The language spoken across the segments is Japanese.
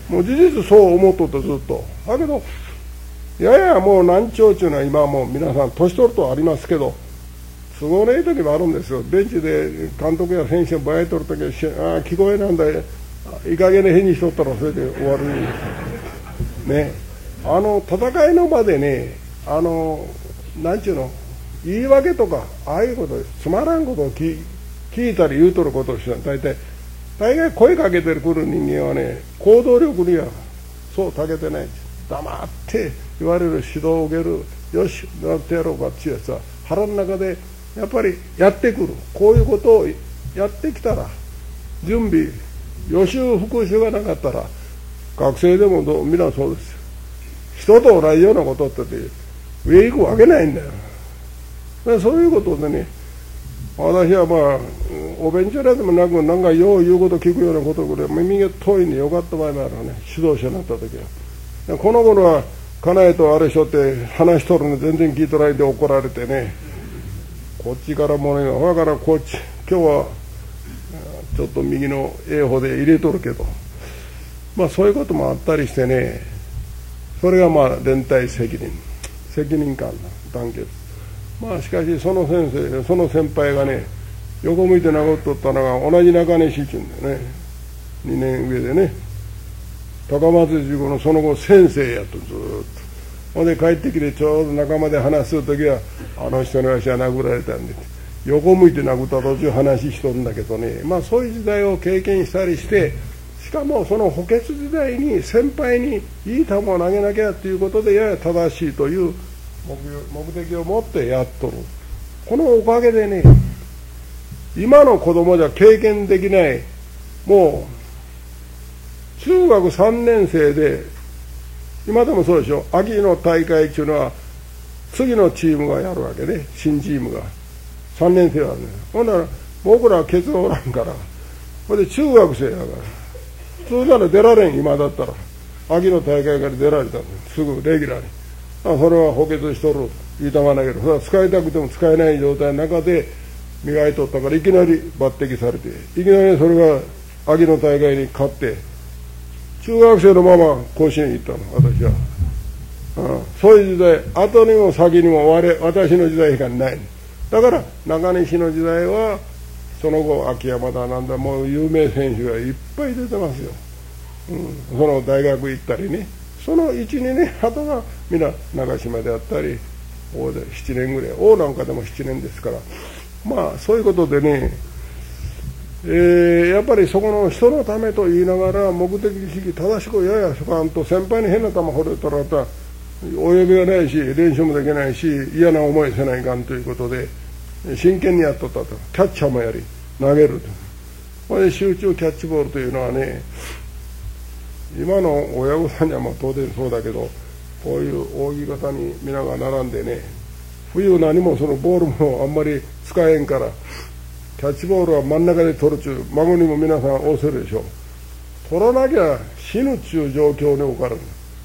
もう事実そう思っとってずっと。だけど、ややもう難聴っていうのは今もう皆さん年取るとありますけど、都合のいい時もあるんですよ。ベンチで監督や選手がぼやいとる時は、聞こえなんだよ、いい加減な返事しとったらそれで終わるんですね。戦いの場でね、なんちゅうの、言い訳とか、ああいうこと、つまらんことを聞いたり言うとることをして大概声かけてくる人間はね、行動力にはそうたけてないんです。黙って言われる、指導を受ける、よしなってやろうかっていうやつは腹の中でやっぱりやってくる。こういうことをやってきたら、準備予習復習がなかったら、学生でも皆そうですよ。人と同じようなことって上行くわけないんだよ。そういうことでね、私はお勉強でもなく、なんかよう言うこと聞くようなことぐらい耳が遠いんでよかった場合もあるね、指導者になった時は。この頃は家内とあれしとって話しとるの全然聞いとないで怒られてね、こっちからもね、だからこっち今日はちょっと右の英語で入れとるけど、そういうこともあったりしてね、それが連帯責任感の団結。しかしその先生、その先輩がね、横向いて殴っとったのが同じ中西っていうんだよね、2年上でね、高松塾のその後先生やとずっと。ほんで帰ってきてちょうど仲間で話する時は、あの人の足は殴られたんで、横向いて殴った途中話しとるんだけどね、そういう時代を経験したりして、しかもその補欠時代に先輩にいい球を投げなきゃということでやや正しいという目的を持ってやっとる。このおかげでね、今の子供じゃ経験できない、もう中学3年生で、今でもそうでしょ、秋の大会っていうのは次のチームがやるわけね、新チームが3年生はね。ほんなら僕らはケツおらんから、ほんで中学生やから、普通なら出られん。今だったら秋の大会から出られたんですぐレギュラーに。それは補欠しとる、いい球投げる、それは使いたくても使えない状態の中で磨いとったから、いきなり抜擢されて、いきなりそれが秋の大会に勝って、中学生のまま甲子園行ったの、私は。そういう時代、後にも先にも私の時代がない。だから中西の時代はその後秋山だなんだ、もう有名選手がいっぱい出てますよ。その大学行ったりね、その 1,2 年後が皆長島であったり、大で7年ぐらい、大なんかでも7年ですから、そういうことでね、やっぱりそこの人のためと言いながら目的意識正しくややそかんと、先輩に変な球掘れたら及びがないし練習もできないし嫌な思いせないかんということで真剣にやっとったと。キャッチャーもやり投げると。これで集中キャッチボールというのはね、今の親御さんには当然そうだけど、こういう扇形に皆が並んでね、冬何もそのボールもあんまり使えんから、キャッチボールは真ん中で取るちゅう、孫にも皆さん仰せるでしょ。取らなきゃ死ぬっちゅう状況に置かれる。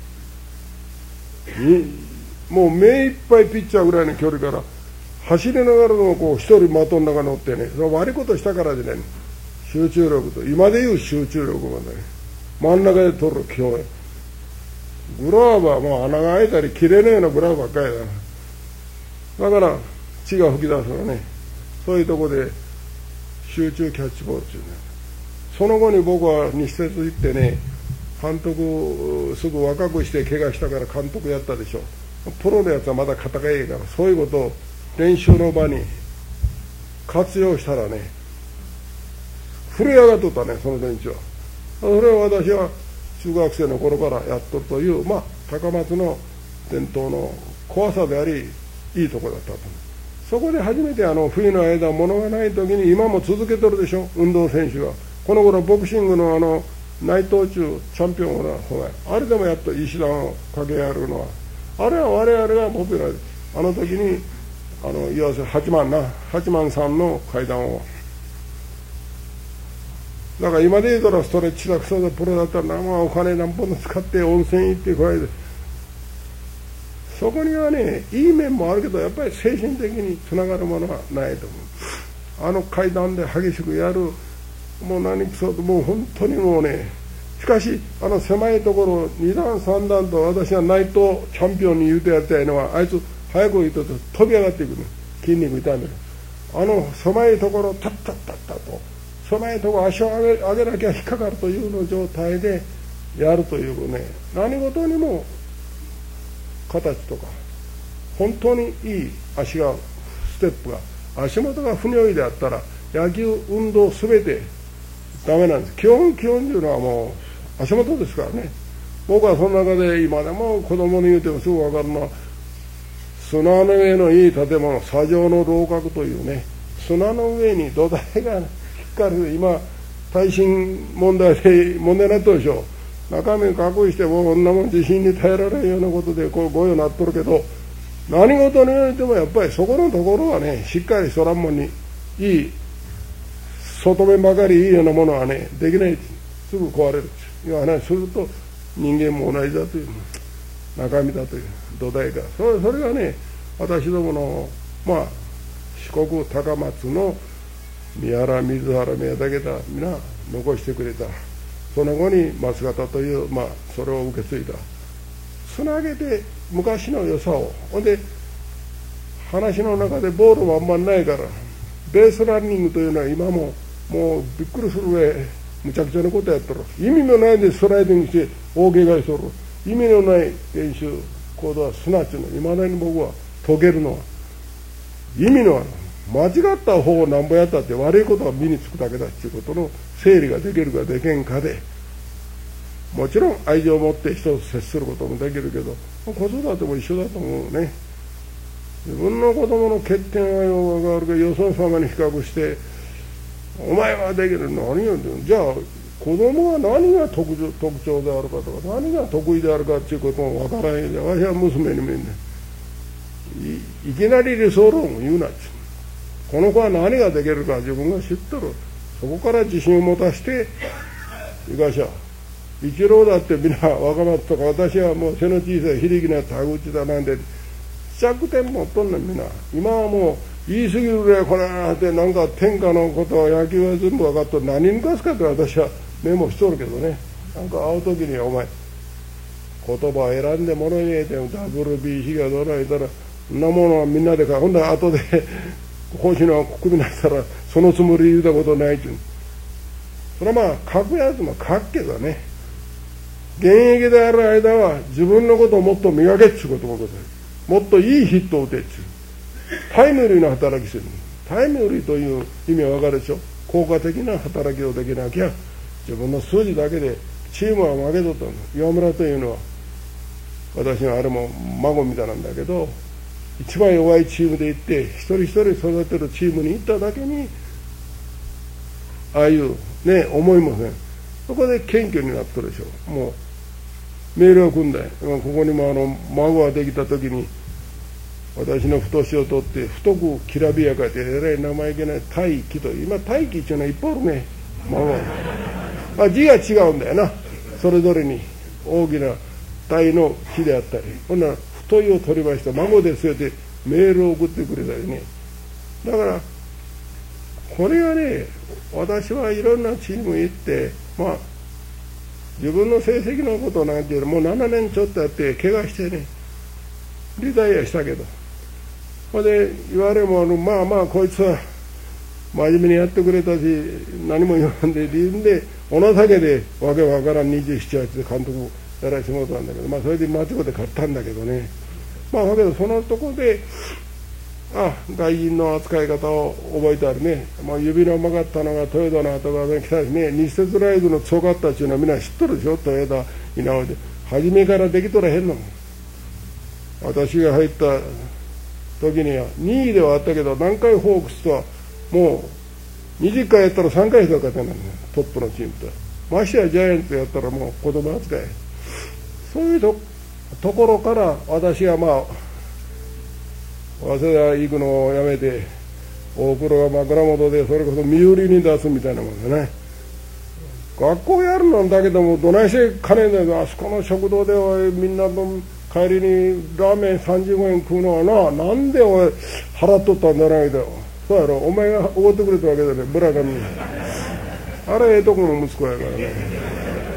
もう目いっぱいピッチャーぐらいの距離から走りながらでも一人的の中に乗ってね、それ悪いことしたからじゃない、集中力と、今でいう集中力までね、真ん中で取る競泳。グラブは穴が開いたり切れねえようなグラブばっかりだな。だから血が噴き出すのね。そういうとこで集中キャッチボールっていうね。その後に僕は西鉄行ってね、監督すぐ若くして怪我したから監督やったでしょ。プロのやつはまだ肩がいいから、そういうことを練習の場に活用したらね、震え上がっとったね、その連中は。それは私は中学生の頃からやっとるという、高松の伝統の怖さでありいいとこだったと。そこで初めて冬の間物がない時に、今も続けとるでしょ、運動選手が。この頃ボクシングの内藤中チャンピオンがあれでもやっと石段を駆け上がるのは、あれは我々がポピュラーです。あの時に岩瀬八幡さんの階段を、だから今で言うたらストレッチだくそで、プロだったらお金何本も使って温泉行ってこれで、そこにはねいい面もあるけど、やっぱり精神的につながるものはないと思う。階段で激しくやる、もう何くそと、もう本当にもうね、 しかし狭いところ2段3段と私はナイトチャンピオンに言うてやったのは、あいつ早く言うと飛び上がっていくの、筋肉痛める。狭いところタッタッタッタッと狭いところ足を上げなきゃ引っかかるというの状態でやるというね、何事にも形とか本当にいい足がステップが足元が不如意であったら野球運動すべてダメなんです。基本というのはもう足元ですからね。僕はその中で今でも子供に言うてもすぐ分かるのは、砂の上のいい建物、砂上の楼閣というね、砂の上に土台がしっかり、今耐震問題で問題になってるでしょ。中身隠してもこんなもん地震に耐えられるようなことでこうご用になっとるけど、何事においてもやっぱりそこのところはね、しっかりしとらんもんにいい外面ばかりいいようなものはねできない、すぐ壊れるという話すると、人間も同じだという、中身だという土台が、それがね、私どもの四国高松の三原水原宮武田皆残してくれた。その後に松方という、それを受け継いだ。つなげて昔の良さを、ほんで話の中でボールもあんまりないから、ベースランニングというのは今もうびっくりするぐらいむちゃくちゃなことやってる。意味もないでストライディングして大怪我しとる。意味のない練習行動はすなわちのいまだに僕は解けるのは意味のある、間違った方をなんぼやったって悪いことは身につくだけだっていうことの整理ができるかできんかで、もちろん愛情を持って人と接することもできるけど、子育ても一緒だと思うね。自分の子供の欠点はよう分かるけど、よその様に比較してお前はできる、何よ、じゃあ子供は何が特徴であるかとか何が得意であるかっていうことも分からんようで、私は娘にも言うね、いきなり理想論を言うなっちゅう。この子は何ができるか自分が知っとる。そこから自信を持たしていかしゃ。一郎だってみんな若松とか、私はもう背の小さい非力な田口だなんで弱点持っとんねん。みんな今はもう言い過ぎるぐらいこれってなんか天下のことは野球は全部分かっとる、何に抜かすかって私はメモしとるけどね、なんか会う時にお前言葉を選んでものにえても WBC がどうなったらそんなものはみんなでほんだ後で星の国になったらそのつもり言うたことないっていう。それは書くやつも書くけどね、現役である間は自分のことをもっと磨けっちゅうこともございます。もっといいヒットを打てっちゅうタイムリーな働きする。タイムリーという意味は分かるでしょ。効果的な働きをできなきゃ自分の数字だけでチームは負けとったの。岩村というのは私のあれも孫みたいなんだけど、一番弱いチームで行って一人一人育てるチームに行っただけにああいうね思いもね、そこで謙虚になってるでしょ。もう命令を組んで、ここにも孫ができた時に私の太しを取って太くきらびやかでえらい生意気な大気と、今大気っていうのはいっぱいあるね、孫字が違うんだよな、それぞれに大きな大の木であったり、ほんなら太いを取りました孫ですよってメールを送ってくれたりね。だからこれがね、私はいろんなチーム行って自分の成績のことなんていうのもう7年ちょっとやって怪我してねリタイアしたけど、ほんで言われもこいつは真面目にやってくれたし何も言わんでって言うんで、お情けでわけわからん27、8で監督やらしてもらったんだけど、それでマチコで勝ったんだけどね。だけどそのとこで外人の扱い方を覚えてあるね。指の曲がったのが豊田の後が来たしね、日節ライズの強かったっていうのはみんな知っとるでしょ。豊田稲尾で初めからできとらへんの。私が入った時には2位ではあったけど、南海ホークスとはもう20回やったら3回しか勝てないね、トップのチームと。ましてやジャイアンツやったらもう子供扱い。そういうところから私は早稲田行くのをやめて大黒が枕元でそれこそ身売りに出すみたいなもんでね、学校やるのだけどもどないして金だよ。あそこの食堂でみんなの帰りにラーメン35円食うのはなんでおい払っとったんじゃないだよ。そうやろ、お前がおごってくれたわけだね、村上あれええとこの息子やからね。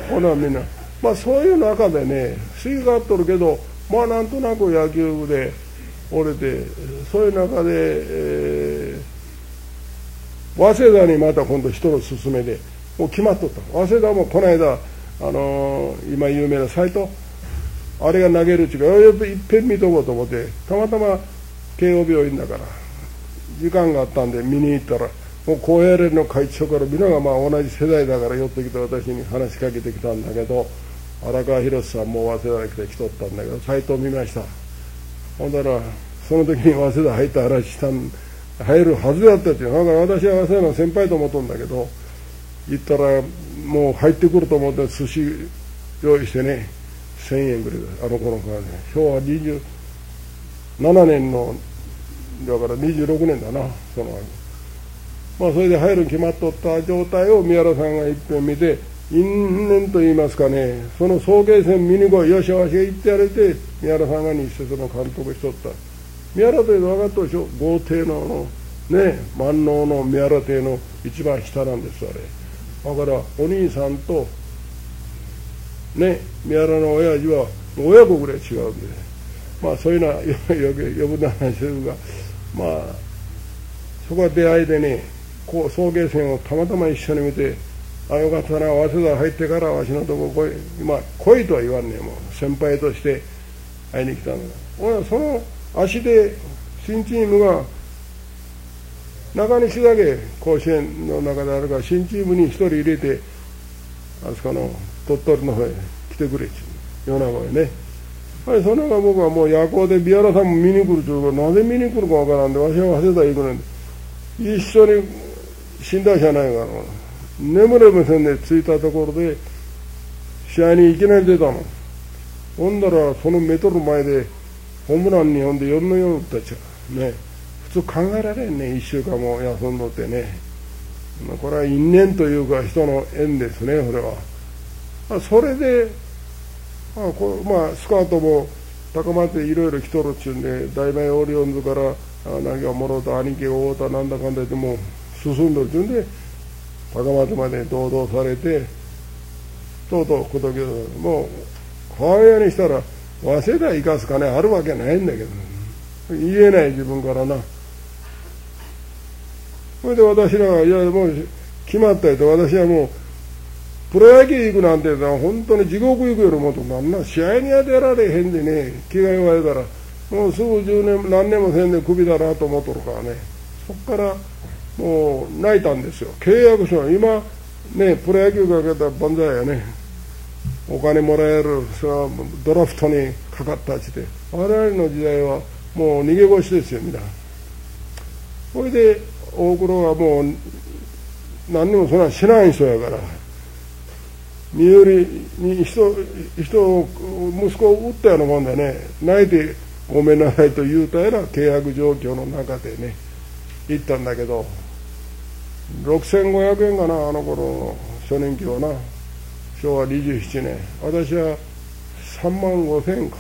ほなみんな、まあそういう中でね、好きがっとるけど、まあなんとなく野球部で折れて、そういう中で、早稲田にまた今度人の勧めで、もう決まっとった。早稲田もこの間、今有名な斎藤、あれが投げるうちが、いっぺん見とこうと思って、たまたま慶応病院だから、時間があったんで見に行ったら、もう高野連の会長からみんながまあ同じ世代だから寄ってきて私に話しかけてきたんだけど、荒川博さんも早稲田に来とったんだけど、斎藤見ました。ほんだら、その時に早稲田入った話したん、入るはずだったっていう。だから私は早稲田の先輩と思っとんだけど、行ったらもう入ってくると思って寿司用意してね、1000円ぐらいで、あの頃からね、昭和27年の、だから26年だな、そのまあそれで入る決まっとった状態を宮原さんがいっぺん見て、因縁と言いますかね、その早慶戦見に来い、よしわしが行ってやれて、宮原さんが日節の監督しとった。宮原というのは分かったでしょ、豪邸のね、万能の宮原邸の一番下なんです、あれ。だからお兄さんとね、宮原の親父は親子ぐらい違うんで、まあそういうのは余分な話ですが、まあそこは出会いでね、こう送迎戦をたまたま一緒に見て、あ、よかったな、早稲田入ってからわしのとこ来い、まあ来いとは言わんねえ、もう先輩として会いに来たんだ。俺はその足で新チームが中西だけ甲子園の中であるから、新チームに一人入れて、あそこの鳥取の方へ来てくれっちゅう、米子へね。はい、その中僕はもう夜行で宮原さんも見に来るというから、なぜ見に来るかわからんで、わしは早稲田行くなんで、一緒に寝台車ないから、眠れませんで着いたところで、試合にいきなり出たの。ほんだら、そのメトロ前で、ホームラン2本で4の4打ったっちゃね。普通考えられんね、1週間も休んどってね。これは因縁というか、人の縁ですね、それは。それで、まあスカートも高松でいろいろ来とるっちゅうんで、大前オリオンズから、何かもろと兄貴が会うたなんだかんだ言っても進んどるっちゅうんで、高松まで堂々されて、とうとう今時もう母親にしたら早稲田行かす金あるわけないんだけど、ね、言えない自分からな。それで私らが、いやもう決まったよと、私はもうプロ野球行くなんて本当に地獄行くよりもと、なんな試合には出られへんでね、気が弱いからもうすぐ10年何年もせんでクビだなと思っとるからね、そっからもう泣いたんですよ。契約書は今ね、プロ野球かけたら万歳やね、お金もらえる、ドラフトにかかったちで、我々の時代はもう逃げ腰ですよ、みんな。それで大黒はもう何にもそんなしない人やから、身寄りに息子を撃ったようなもんでね、泣いてごめんなさいと言うたような契約状況の中でね行ったんだけど、6500円かな、あの頃の初任給はな、昭和27年、私は3万5000円か、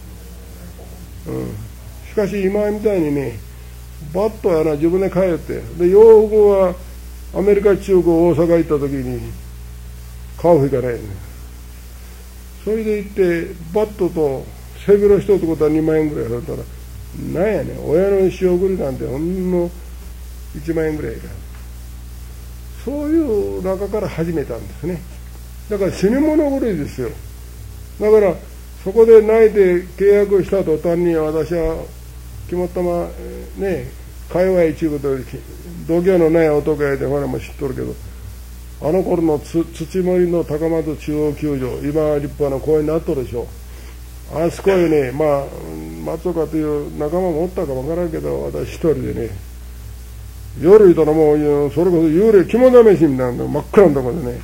しかし今みたいにね、バットやな自分で帰って、で洋服はアメリカ中古大阪行った時に買う日がないね。それで行ってバットと背広一つってことは2万円ぐらい払ったら、なんやねん、親の仕送りなんてほんの1万円ぐらいか、そういう中から始めたんですね。だから死に物狂いですよ。だからそこで泣いて契約した途端に、私は決まったまね、界隈一部と度胸のない男やで、ほらも知っとるけど、あの頃の土森の高松中央球場、今は立派な公園になっとるでしょ。あそこへね、まあ松岡という仲間もおったか分からんけど、私一人でね、夜いたらもうそれこそ幽霊肝試しみたいな真っ暗なところでね、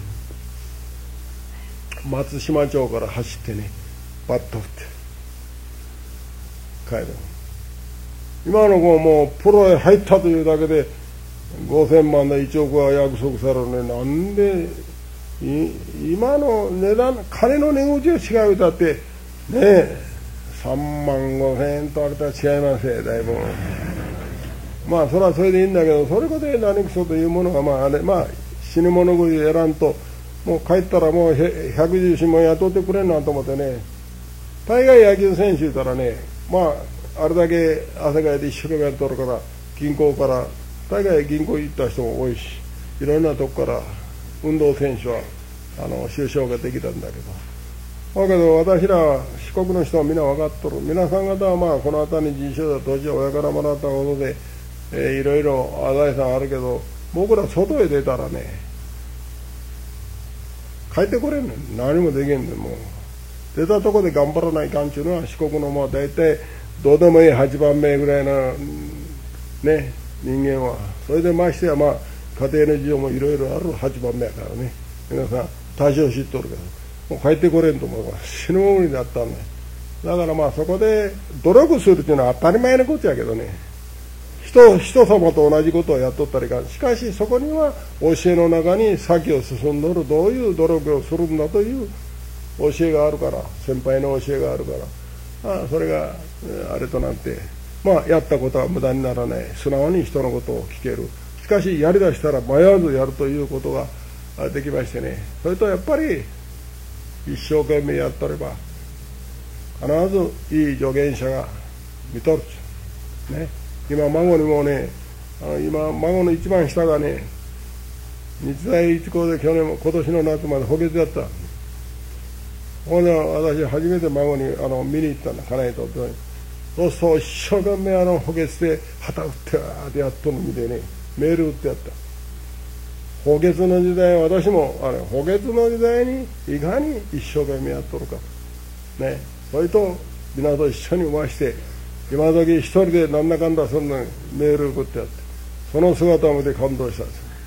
松島町から走ってね、バット振って帰る。今の子もプロへ入ったというだけで5000万の1億は約束されるね。なんで今の値段、金の値打ちは違うだってねえ、3万5000円とあれとは違いますよ、だいぶ。まあそれはそれでいいんだけど、それこそ何くそというものがまあ死ぬ物狂いやらんともう帰ったらもう114万雇ってくれんなと思ってね、大概野球選手いたらね、まああれだけ汗かいて一生懸命やっとるから、銀行から大概銀行行った人も多いし、いろんなとこから運動選手は就職ができたんだけど、だけど私ら四国の人はみんな分かっとる。皆さん方はまあこの辺りに人種だ土地を親からもらったことで、いろいろ財産あるけど、僕ら外へ出たらね、帰ってこれんねん。何もできんねん。もう出たとこで頑張らないかんっちゅうのは、四国のまあ大体どうでもいい8番目ぐらいのね人間は、それでましてやまあ家庭の事情もいろいろある8番目やからね、皆さん多少知っとるけど、もう帰ってこれんと思うから死ぬ無理だったんだよ。だからまあそこで努力するっていうのは当たり前のことやけどね、人様と同じことをやっとったりかん。しかしそこには教えの中に先を進んどる、どういう努力をするんだという教えがあるから、先輩の教えがあるから、それがあれとなって、まあやったことは無駄にならない、素直に人のことを聞ける。しかしやりだしたら迷わずやるということができましてね、それとやっぱり一生懸命やっとれば必ずいい助言者が見とるね。今孫にもね、今孫の一番下がね、日大一高で今年の夏まで補欠やった。ほんで私初めて孫に見に行ったんだ、家内とって。そうすると一生懸命補欠で旗打ってやっとるの見てね、メール打ってやった。補欠の時代、私も補欠の時代にいかに一生懸命やっとるかね、それと皆と一緒に回して、今時一人でなんだかんだそんなメール送ってやって、その姿を見て感動したんですよ。